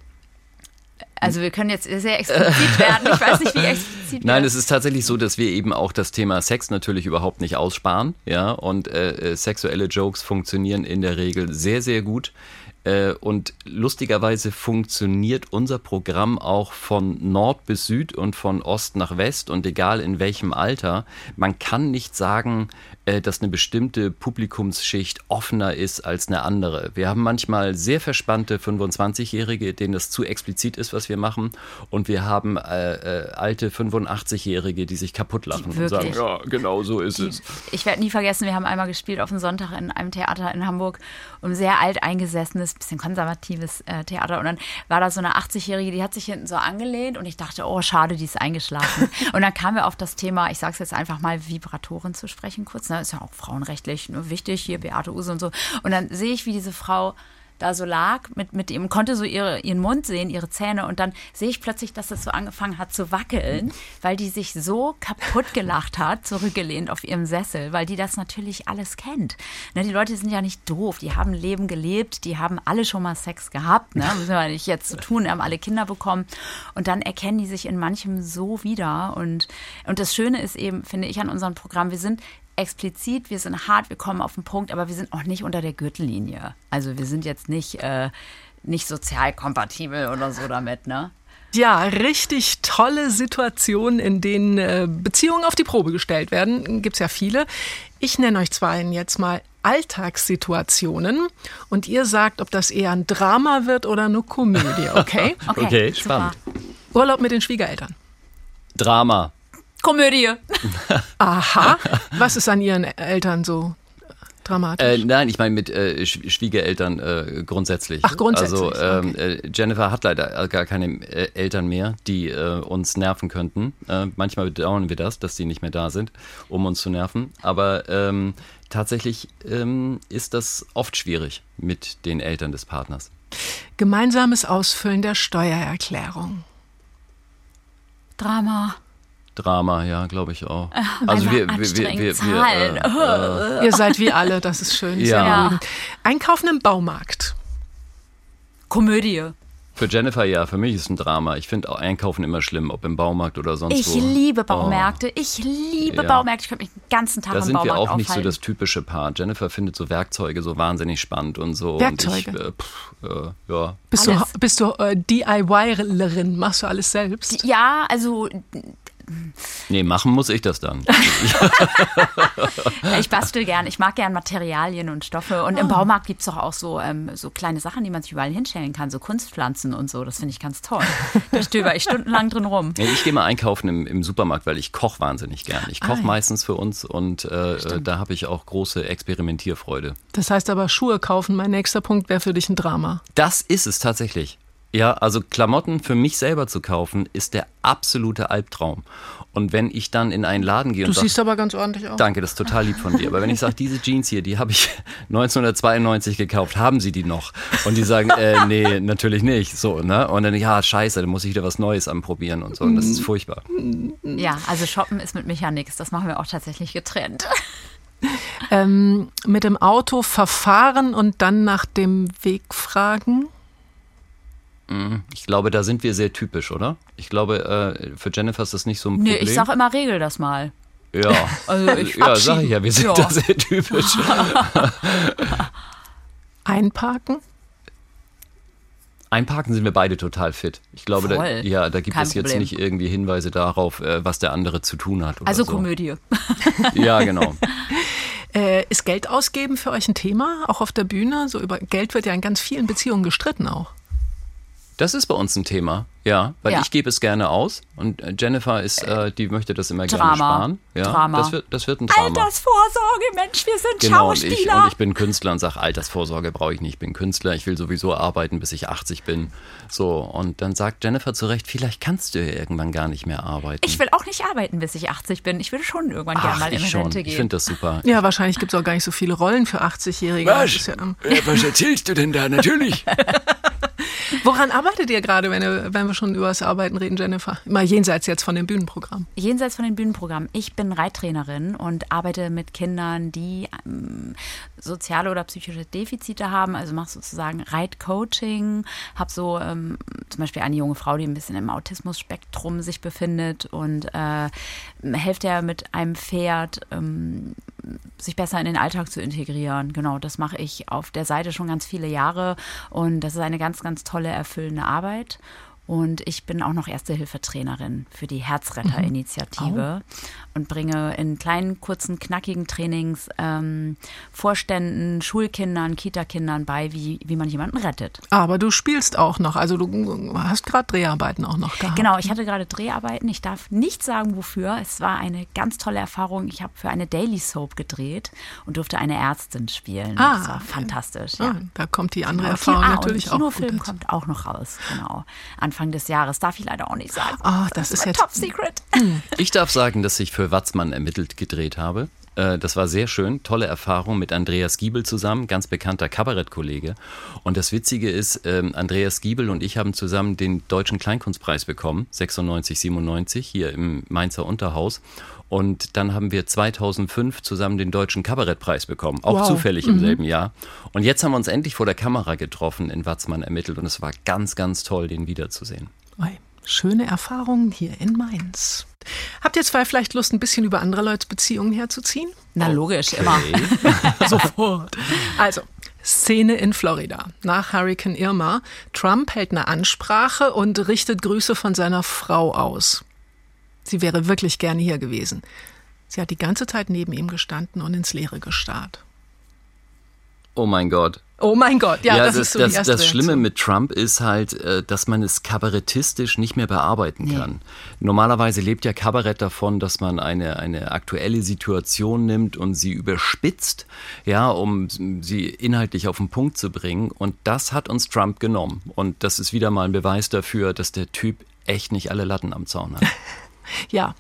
Also wir können jetzt sehr explizit werden. Ich weiß nicht, wie explizit. Nein, wir- es ist tatsächlich so, dass wir eben auch das Thema Sex natürlich überhaupt nicht aussparen. Ja, und äh, sexuelle Jokes funktionieren in der Regel sehr, sehr gut. Äh, und lustigerweise funktioniert unser Programm auch von Nord bis Süd und von Ost nach West und egal in welchem Alter. Man kann nicht sagen, äh, dass eine bestimmte Publikumsschicht offener ist als eine andere. Wir haben manchmal sehr verspannte fünfundzwanzigjährige, denen das zu explizit ist, was wir machen. Und wir haben äh, äh, alte fünfundachtzigjährige, die sich kaputt lachen und Wirklich? sagen, ja, genau so ist es. Ich werde nie vergessen, wir haben einmal gespielt auf dem Sonntag in einem Theater in Hamburg, um sehr alteingesessenes, bisschen konservatives äh, Theater. Und dann war da so eine achtzigjährige, die hat sich hinten so angelehnt und ich dachte, oh schade, die ist eingeschlafen. Und dann kamen wir auf das Thema, ich sage es jetzt einfach mal, Vibratoren zu sprechen kurz. Ne? Ist ja auch frauenrechtlich ne? wichtig, hier Beate Uhse und so. Und dann sehe ich, wie diese Frau da so lag, mit, mit ihm, konnte so ihre, ihren Mund sehen, ihre Zähne und dann sehe ich plötzlich, dass es so angefangen hat zu wackeln, weil die sich so kaputt gelacht hat, zurückgelehnt auf ihrem Sessel, weil die das natürlich alles kennt. Ne, die Leute sind ja nicht doof, die haben Leben gelebt, die haben alle schon mal Sex gehabt, ne? Müssen wir nicht jetzt so tun, haben alle Kinder bekommen und dann erkennen die sich in manchem so wieder und, und das Schöne ist eben, finde ich an unserem Programm, wir sind explizit, wir sind hart, wir kommen auf den Punkt, aber wir sind auch nicht unter der Gürtellinie. Also wir sind jetzt nicht, äh, nicht sozial kompatibel oder so damit, ne? Ja, richtig tolle Situationen, in denen äh, Beziehungen auf die Probe gestellt werden. Gibt's ja viele. Ich nenne euch zwei jetzt mal Alltagssituationen und ihr sagt, ob das eher ein Drama wird oder eine Komödie, okay? Okay, Okay, super. spannend. Urlaub mit den Schwiegereltern. Drama. Komödie. Aha. Was ist an ihren Eltern so dramatisch? Äh, nein, ich meine mit äh, Sch- Schwiegereltern äh, grundsätzlich. Ach, grundsätzlich, Also ähm, okay. äh, Jennifer hat leider gar keine äh, Eltern mehr, die äh, uns nerven könnten. Äh, manchmal bedauern wir das, dass die nicht mehr da sind, um uns zu nerven. Aber ähm, tatsächlich ähm, ist das oft schwierig mit den Eltern des Partners. Gemeinsames Ausfüllen der Steuererklärung. Drama. Drama, ja, glaube ich auch. Also wir, wir, wir, wir, wir, Zahlen. wir äh, Ihr seid wie alle, das ist schön. Sehr Ja. beruhigend. Einkaufen im Baumarkt. Komödie. für Jennifer ja, für mich ist ein Drama. Ich finde auch Einkaufen immer schlimm, ob im Baumarkt oder sonst Ich wo. liebe Baumärkte. Ich liebe Ja. Baumärkte. Ich könnte mich den ganzen Tag Da im sind wir Baumarkt auch nicht so aufhalten. das typische Paar. Jennifer findet so Werkzeuge so wahnsinnig spannend und so. Werkzeuge? Und ich, äh, pff, äh, ja. Bist du, Alles. bist du äh, D I Y-Lerin? Machst du alles selbst? Ja, also Nee, machen muss ich das dann. ich bastel gern. Ich mag gern Materialien und Stoffe. Und Ah. im Baumarkt gibt es doch auch so, ähm, so kleine Sachen, die man sich überall hinstellen kann. So Kunstpflanzen und so. Das finde ich ganz toll. Da stöber ich stundenlang drin rum. Nee, ich gehe mal einkaufen im, im Supermarkt, weil ich koche wahnsinnig gern. Ich koche Ah, ja. meistens für uns und äh, äh, da habe ich auch große Experimentierfreude. Das heißt aber, Schuhe kaufen, mein nächster Punkt wäre für dich ein Drama. Das ist es tatsächlich. Ja, also Klamotten für mich selber zu kaufen, ist der absolute Albtraum. Und wenn ich dann in einen Laden gehe Du und sage, siehst aber ganz ordentlich aus. danke, das ist total lieb von dir, aber wenn ich sage, diese Jeans hier, die habe ich neunzehnhundertzweiundneunzig gekauft, haben Sie die noch? Und die sagen, äh, nee, natürlich nicht. So, ne? Und dann, ja, scheiße, dann muss ich wieder was Neues anprobieren und so. Und das ist furchtbar. Ja, also shoppen ist mit mich ja nichts. Das machen wir auch tatsächlich getrennt. Ähm, mit dem Auto verfahren und dann nach dem Weg fragen. Ich glaube, da sind wir sehr typisch, oder? Ich glaube, äh, für Jennifer ist das nicht so ein Nee, Problem. ich sag immer, regel das mal. ja, Also ich ja, sag ich ja, wir sind Ja. da sehr typisch. Einparken. Einparken sind wir beide total fit. Ich glaube, da, ja, da gibt Kein es jetzt Problem. nicht irgendwie Hinweise darauf, was der andere zu tun hat. Oder Also so. Komödie. Ja, genau. Äh, ist Geld ausgeben für euch ein Thema, auch auf der Bühne? So über Geld wird ja in ganz vielen Beziehungen gestritten auch. Das ist bei uns ein Thema, ja, weil Ja. ich gebe es gerne aus und Jennifer ist, äh, die möchte das immer Drama. gerne sparen. Ja, Drama. Das wird, das wird ein Drama. Altersvorsorge, Mensch, wir sind Genau, und ich, Schauspieler. und ich bin Künstler und sage, Altersvorsorge brauche ich nicht, ich bin Künstler, ich will sowieso arbeiten, bis ich achtzig bin. So, und dann sagt Jennifer zu Recht, vielleicht kannst du ja irgendwann gar nicht mehr arbeiten. Ich will auch nicht arbeiten, bis ich achtzig bin. Ich würde schon irgendwann gerne Ach, mal in ich schon, Rente ich gehen. finde das super. Ja, wahrscheinlich gibt es auch gar nicht so viele Rollen für achtzigjährige. Das ist ja, ähm, Äh, was erzählst du denn da? Natürlich. woran arbeitet ihr gerade, wenn, ihr, wenn wir schon über das Arbeiten reden, Jennifer? Mal jenseits jetzt von dem Bühnenprogramm. Jenseits von den Bühnenprogrammen. Ich bin Reittrainerin und arbeite mit Kindern, die ähm, soziale oder psychische Defizite haben. Also mache sozusagen Reitcoaching. Habe so ähm, zum Beispiel eine junge Frau, die ein bisschen im Autismus-Spektrum sich befindet und äh, helfe der mit einem Pferd, ähm, sich besser in den Alltag zu integrieren. Genau, das mache ich auf der Seite schon ganz viele Jahre und das ist eine ganz, ganz tolle, erfüllende Arbeit. Und ich bin auch noch Erste-Hilfe-Trainerin für die Herzretter-Initiative und bringe in kleinen, kurzen, knackigen Trainings ähm, Vorständen, Schulkindern, Kitakindern bei, wie, wie man jemanden rettet. Aber du spielst auch noch, also du hast gerade Dreharbeiten auch noch gehabt. Genau, ich hatte gerade Dreharbeiten. Ich darf nicht sagen, wofür. Es war eine ganz tolle Erfahrung. Ich habe für eine Daily Soap gedreht und durfte eine Ärztin spielen. Ah, das war fantastisch. Ah, Ja. da kommt die andere Genau, Erfahrung ah, natürlich und auch der gut. Kinofilm dazu. kommt auch noch raus. Genau. Anfang des Jahres. Darf ich leider auch nicht sagen. Ah, das ist mein jetzt- Top Secret. Ich darf sagen, dass ich für Watzmann ermittelt gedreht habe. Äh, Das war sehr schön, tolle Erfahrung mit Andreas Giebel zusammen, ganz bekannter Kabarettkollege. Und das Witzige ist, ähm, Andreas Giebel und ich haben zusammen den Deutschen Kleinkunstpreis bekommen, sechsundneunzig, siebenundneunzig, hier im Mainzer Unterhaus. Und dann haben wir zweitausendfünf zusammen den Deutschen Kabarettpreis bekommen, auch Wow. zufällig im selben Jahr. Und jetzt haben wir uns endlich vor der Kamera getroffen, in Watzmann ermittelt. Und es war ganz, ganz toll, den wiederzusehen. Oi, schöne Erfahrungen hier in Mainz. Habt ihr zwei vielleicht Lust, ein bisschen über andere Leute Beziehungen herzuziehen? Na logisch, immer. Sofort. Also, Szene in Florida nach Hurricane Irma. Trump hält eine Ansprache und richtet Grüße von seiner Frau aus. Sie wäre wirklich gerne hier gewesen. Sie hat die ganze Zeit neben ihm gestanden und ins Leere gestarrt. Oh mein Gott. Oh mein Gott, ja, das, ist so das, die erste das Schlimme Reaktion. mit Trump ist halt, äh, dass man es kabarettistisch nicht mehr bearbeiten kann. Normalerweise lebt ja Kabarett davon, dass man eine, eine aktuelle Situation nimmt und sie überspitzt, ja, um sie inhaltlich auf den Punkt zu bringen. Und das hat uns Trump genommen. Und das ist wieder mal ein Beweis dafür, dass der Typ echt nicht alle Latten am Zaun hat. Ja.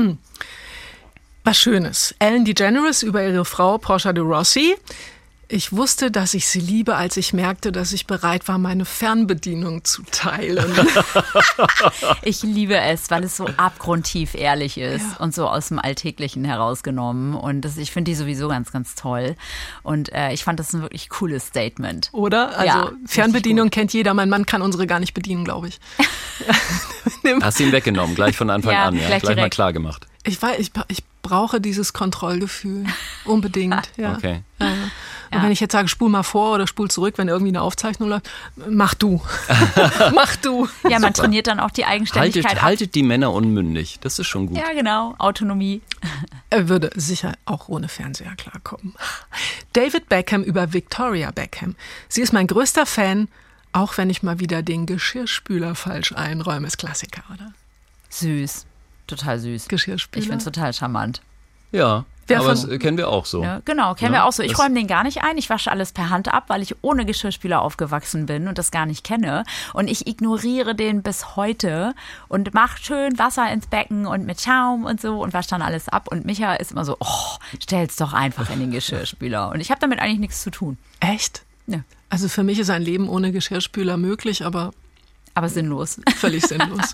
Was Schönes. Ellen DeGeneres über ihre Frau Portia de Rossi. Ich wusste, dass ich sie liebe, als ich merkte, dass ich bereit war, meine Fernbedienung zu teilen. Ich liebe es, weil es so abgrundtief ehrlich ist Ja. und so aus dem Alltäglichen herausgenommen. Und das, ich finde die sowieso ganz, ganz toll. Und äh, ich fand das ein wirklich cooles Statement. Oder? Also Ja, Fernbedienung kennt jeder. Mein Mann kann unsere gar nicht bedienen, glaube ich. Hast ihn weggenommen, gleich von Anfang Ja, an, ja, gleich gleich mal direkt. klar gemacht. Ich, weiß, ich, ich brauche dieses Kontrollgefühl. Unbedingt. Ja. Okay. Ja. Und wenn ich jetzt sage, spul mal vor oder spul zurück, wenn irgendwie eine Aufzeichnung läuft, mach du. Mach du. Ja, man trainiert dann auch die Eigenständigkeit Haltet, ab. haltet die Männer unmündig, das ist schon gut. Ja, genau. Autonomie. Er würde sicher auch ohne Fernseher klarkommen. David Beckham über Victoria Beckham. Sie ist mein größter Fan, auch wenn ich mal wieder den Geschirrspüler falsch einräume. Ist Klassiker, oder? Süß. Total süß. Geschirrspüler. Ich finde es total charmant. Ja, Wer aber von- das kennen wir auch so. Ja, genau, kennen Ja, wir auch so. Ich das- räume den gar nicht ein. Ich wasche alles per Hand ab, weil ich ohne Geschirrspüler aufgewachsen bin und das gar nicht kenne. Und ich ignoriere den bis heute und mache schön Wasser ins Becken und mit Schaum und so und wasche dann alles ab. Und Micha ist immer so, oh, stell's doch einfach in den Geschirrspüler. Und ich habe damit eigentlich nichts zu tun. Echt? Ja, Also für mich ist ein Leben ohne Geschirrspüler möglich, aber aber sinnlos. völlig sinnlos.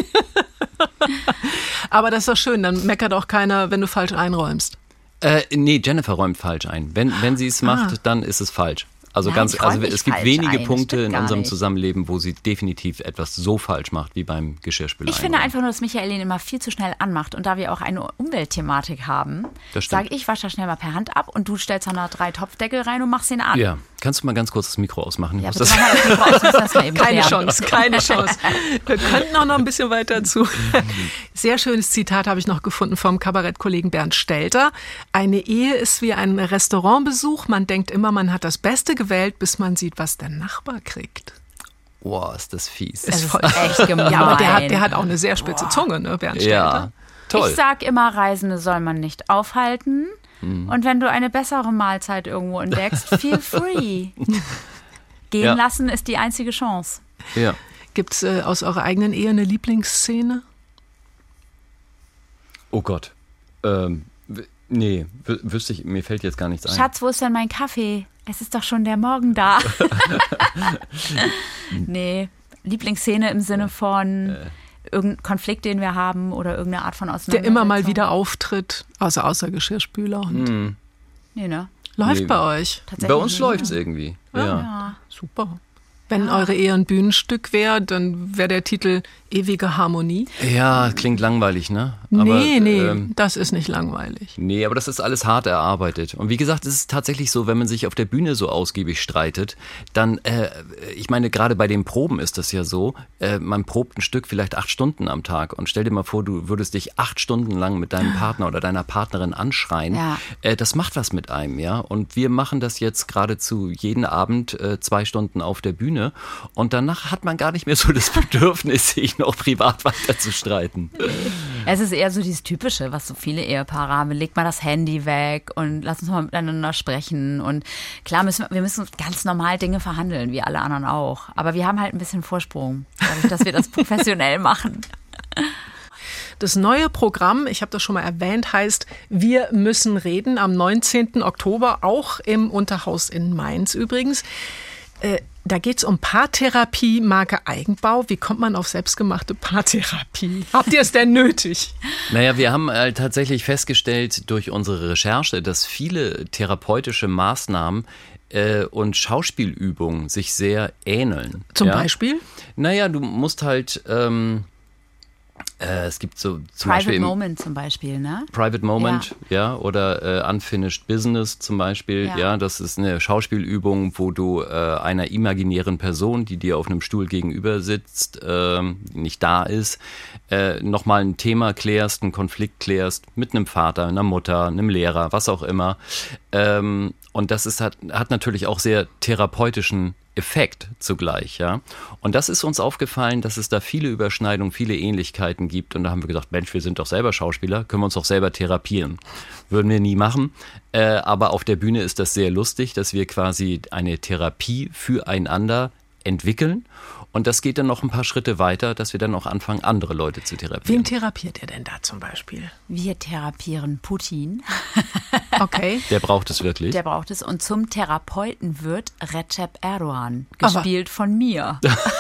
Aber das ist doch schön, dann meckert auch keiner, wenn du falsch einräumst. Äh, nee, Jennifer räumt falsch ein. Wenn, wenn sie es macht, Ah. dann ist es falsch. Also Nein, ganz, ich räum also nicht es gibt falsch wenige ein, das Punkte stimmt in gar unserem nicht. Zusammenleben, wo sie definitiv etwas so falsch macht wie beim Geschirrspüler. Ich finde einräumen. einfach nur, dass Michael ihn immer viel zu schnell anmacht. Und da wir auch eine Umweltthematik haben, Das stimmt. sage ich, wasche das schnell mal per Hand ab und du stellst dann da drei Topfdeckel rein und machst ihn an. Ja, Kannst du mal ganz kurz das Mikro ausmachen? Ja, das das Mikro aus, das mal eben Keine klären. Chance, keine Chance. Wir könnten auch noch ein bisschen weiter zu. Sehr schönes Zitat habe ich noch gefunden vom Kabarettkollegen Bernd Stelter. Eine Ehe ist wie ein Restaurantbesuch. Man denkt immer, man hat das Beste gewählt, bis man sieht, was der Nachbar kriegt. Boah, ist das fies. Das ist voll- echt gemein. Ja, aber der hat, der hat auch eine sehr spitze Zunge, ne, Bernd Stelter. Ja, toll. Ich sag immer, Reisende soll man nicht aufhalten. Und wenn du eine bessere Mahlzeit irgendwo entdeckst, feel free. Gehen Ja. lassen ist die einzige Chance. Ja. Gibt's äh, aus eurer eigenen Ehe eine Lieblingsszene? Oh Gott. Ähm, w- nee, w- wüsste ich, mir fällt jetzt gar nichts ein. Schatz, wo ist denn mein Kaffee? Es ist doch schon der Morgen da. Nee, Lieblingsszene im Sinne von irgendein Konflikt, den wir haben oder irgendeine Art von Der Auseinandersetzung. immer mal wieder auftritt, also außer Geschirrspüler. Und Nee, ne? läuft Nee. bei euch. Tatsächlich Bei uns nicht. läuft's irgendwie. Ja. Ja. Super. Wenn eure Ehe ein Bühnenstück wäre, dann wäre der Titel Ewige Harmonie. Ja, klingt langweilig, ne? nee, nee, ähm, das ist nicht langweilig. Nee, aber das ist alles hart erarbeitet. Und wie gesagt, es ist tatsächlich so, wenn man sich auf der Bühne so ausgiebig streitet, dann, äh, ich meine, gerade bei den Proben ist das ja so, äh, man probt ein Stück vielleicht acht Stunden am Tag und stell dir mal vor, du würdest dich acht Stunden lang mit deinem Partner oder deiner Partnerin anschreien. Ja. Äh, das macht was mit einem, ja. Und wir machen das jetzt geradezu jeden Abend äh, zwei Stunden auf der Bühne und danach hat man gar nicht mehr so das Bedürfnis, sich noch privat weiter zu streiten. Es ist eher so dieses Typische, was so viele Ehepaare haben. Leg mal das Handy weg und lass uns mal miteinander sprechen. Und klar, müssen wir, wir müssen ganz normal Dinge verhandeln, wie alle anderen auch. Aber wir haben halt ein bisschen Vorsprung, dadurch, dass wir das professionell machen. Das neue Programm, ich habe das schon mal erwähnt, heißt Wir müssen reden am neunzehnten Oktober, auch im Unterhaus in Mainz übrigens. Äh, da geht es um Paartherapie, Marke Eigenbau. Wie kommt man auf selbstgemachte Paartherapie? Habt ihr es denn nötig? Naja, wir haben äh, tatsächlich festgestellt durch unsere Recherche, dass viele therapeutische Maßnahmen äh, und Schauspielübungen sich sehr ähneln. Zum ja? Beispiel? Naja, du musst halt, ähm, äh, es gibt so zum Private Beispiel im Moment zum Beispiel, ne? Private Moment, ja, oder äh, Unfinished Business zum Beispiel, ja. Ja. das ist eine Schauspielübung, wo du äh, einer imaginären Person, die dir auf einem Stuhl gegenüber sitzt, ähm, nicht da ist, äh, nochmal ein Thema klärst, einen Konflikt klärst mit einem Vater, einer Mutter, einem Lehrer, was auch immer. Ähm, und das ist, hat, hat natürlich auch sehr therapeutischen Effekt zugleich, ja. Und das ist uns aufgefallen, dass es da viele Überschneidungen, viele Ähnlichkeiten gibt. Und da haben wir gedacht, Mensch, wir sind doch selber Schauspieler, können wir uns doch selber therapieren. Würden wir nie machen. Äh, aber auf der Bühne ist das sehr lustig, dass wir quasi eine Therapie füreinander entwickeln. Und das geht dann noch ein paar Schritte weiter, dass wir dann auch anfangen, andere Leute zu therapieren. Wen therapiert ihr denn da zum Beispiel? Wir therapieren Putin. Okay. Der braucht es wirklich. Der braucht es. Und zum Therapeuten wird Recep Erdogan, Aber- gespielt von mir.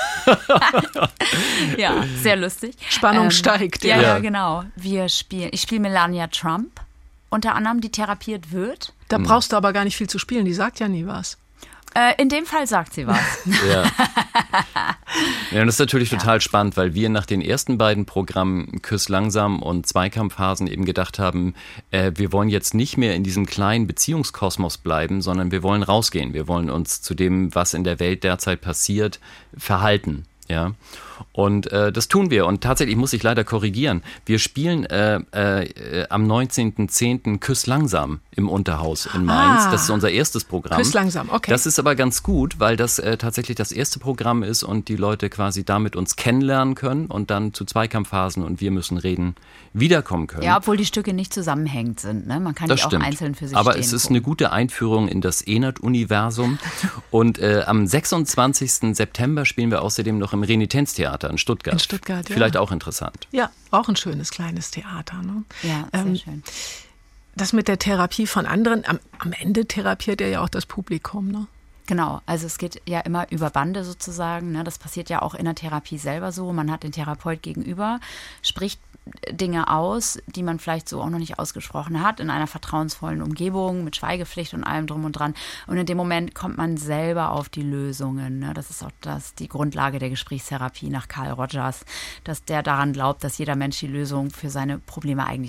Ja, sehr lustig. Spannung steigt, Ja, ja. ja, genau. Wir spielen, ich spiele Melania Trump, unter anderem, die therapiert wird. Da brauchst du aber gar nicht viel zu spielen, die sagt ja nie was. Äh, in dem Fall sagt sie was. Ja. Ja, und das ist natürlich total spannend, weil wir nach den ersten beiden Programmen Küss langsam und Zweikampfhasen eben gedacht haben, äh, wir wollen jetzt nicht mehr in diesem kleinen Beziehungskosmos bleiben, sondern wir wollen rausgehen. Wir wollen uns zu dem, was in der Welt derzeit passiert, verhalten. Ja, und äh, das tun wir. Und tatsächlich muss ich leider korrigieren. Wir spielen äh, äh, am neunzehnten zehnten Küss langsam im Unterhaus in Mainz. Ah. Das ist unser erstes Programm. Küss langsam, okay. Das ist aber ganz gut, weil das äh, tatsächlich das erste Programm ist und die Leute quasi damit uns kennenlernen können und dann zu Zweikampfphasen und wir müssen reden, wiederkommen können. Ja, obwohl die Stücke nicht zusammenhängend sind. Ne? Man kann Das die auch stimmt. einzeln für sich Aber stehen es ist gucken. eine gute Einführung in das Enert-Universum. Und äh, am sechsundzwanzigsten September spielen wir außerdem noch im Renitenztheater in Stuttgart. In Stuttgart, ja. Vielleicht auch interessant. Ja, auch ein schönes kleines Theater. Ne? Ja, sehr Ähm, schön. Das mit der Therapie von anderen, am, am Ende therapiert er ja auch das Publikum. Ne? Genau, also es geht ja immer über Bande sozusagen. Ne? Das passiert ja auch in der Therapie selber so. Man hat den Therapeut gegenüber, spricht Dinge aus, die man vielleicht so auch noch nicht ausgesprochen hat, in einer vertrauensvollen Umgebung mit Schweigepflicht und allem drum und dran. Und in dem Moment kommt man selber auf die Lösungen. Ne? Das ist auch das, die Grundlage der Gesprächstherapie nach Carl Rogers, dass der daran glaubt, dass jeder Mensch die Lösung für seine Probleme eigentlich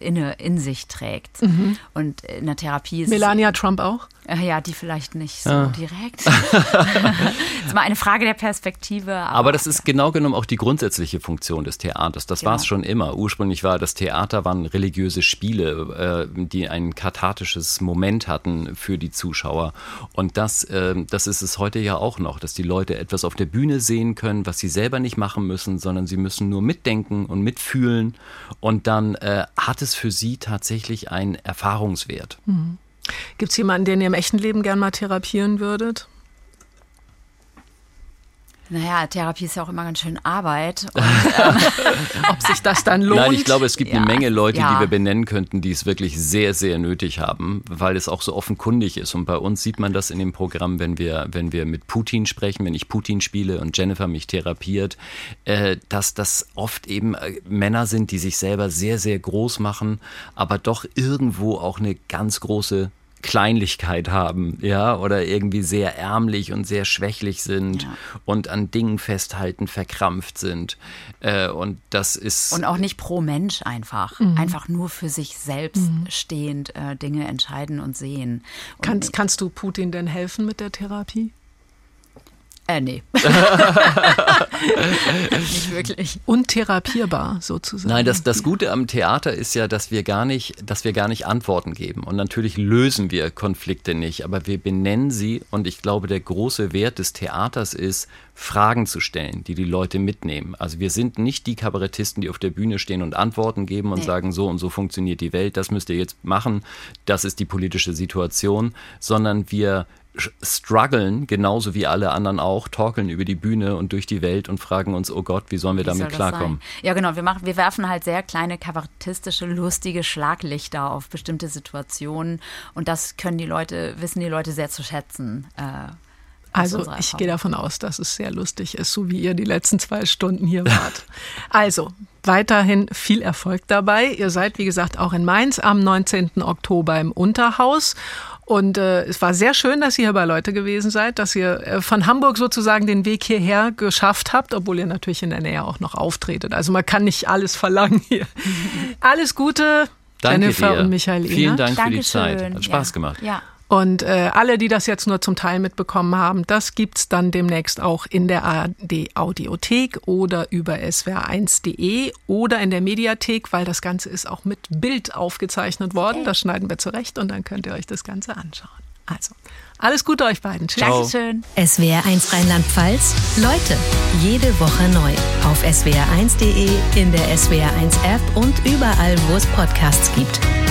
inne in sich trägt. Mhm. Und in der Therapie ist Melania es, Trump auch? Ja, die vielleicht nicht so ja. direkt. Das ist mal eine Frage der Perspektive. Aber, aber das ist ja. genau genommen auch die grundsätzliche Funktion des Theaters. Das genau. war es schon immer. Ursprünglich war das Theater waren religiöse Spiele, die ein kathartisches Moment hatten für die Zuschauer. Und das, das ist es heute ja auch noch, dass die Leute etwas auf der Bühne sehen können, was sie selber nicht machen müssen, sondern sie müssen nur mitdenken und mitfühlen. Und dann äh, hat es für sie tatsächlich einen Erfahrungswert. Mhm. Gibt es jemanden, den ihr im echten Leben gern mal therapieren würdet? Naja, Therapie ist ja auch immer ganz schön Arbeit. Und, ähm, ob sich das dann lohnt? Nein, ich glaube, es gibt ja, eine Menge Leute, ja. die wir benennen könnten, die es wirklich sehr, sehr nötig haben, weil es auch so offenkundig ist. Und bei uns sieht man das in dem Programm, wenn wir, wenn wir mit Putin sprechen, wenn ich Putin spiele und Jennifer mich therapiert, äh, dass das oft eben äh, Männer sind, die sich selber sehr, sehr groß machen, aber doch irgendwo auch eine ganz große Kleinlichkeit haben, ja, oder irgendwie sehr ärmlich und sehr schwächlich sind ja. und an Dingen festhalten, verkrampft sind. Äh, und das ist... Und auch nicht pro Mensch einfach. Mhm. Einfach nur für sich selbst mhm. stehend äh, Dinge entscheiden und sehen. Und kannst, kannst du Putin denn helfen mit der Therapie? Äh, nee. Nicht wirklich. Untherapierbar sozusagen. Nein, das, das Gute am Theater ist ja, dass wir gar nicht, dass wir gar nicht Antworten geben. Und natürlich lösen wir Konflikte nicht, aber wir benennen sie. Und ich glaube, der große Wert des Theaters ist, Fragen zu stellen, die die Leute mitnehmen. Also wir sind nicht die Kabarettisten, die auf der Bühne stehen und Antworten geben und nee. sagen, so und so funktioniert die Welt, das müsst ihr jetzt machen, das ist die politische Situation, sondern wir strugglen, genauso wie alle anderen auch, torkeln über die Bühne und durch die Welt und fragen uns, oh Gott, wie sollen wir wie damit klarkommen? Ja, genau, wir machen, wir werfen halt sehr kleine kabarettistische, lustige Schlaglichter auf bestimmte Situationen und das können die Leute, wissen die Leute sehr zu schätzen. Äh, Also ich gehe davon aus, dass es sehr lustig ist, so wie ihr die letzten zwei Stunden hier wart. Also weiterhin viel Erfolg dabei. Ihr seid, wie gesagt, auch in Mainz am neunzehnten Oktober im Unterhaus. Und äh, es war sehr schön, dass ihr hier bei Leute gewesen seid, dass ihr äh, von Hamburg sozusagen den Weg hierher geschafft habt, obwohl ihr natürlich in der Nähe auch noch auftretet. Also man kann nicht alles verlangen hier. Alles Gute, Danke Jennifer dir. und Michaelina. Vielen Dank Dankeschön. für die Zeit. Hat Spaß ja. gemacht. Ja. Und äh, alle, die das jetzt nur zum Teil mitbekommen haben, das gibt's dann demnächst auch in der A R D-Audiothek oder über S W R eins punkt de oder in der Mediathek, weil das Ganze ist auch mit Bild aufgezeichnet worden. Okay. Das schneiden wir zurecht und dann könnt ihr euch das Ganze anschauen. Also, alles Gute euch beiden. Tschüss. Dankeschön. S W R eins Rheinland-Pfalz. Leute, jede Woche neu. Auf S W R eins punkt de, in der S W R eins App und überall, wo es Podcasts gibt.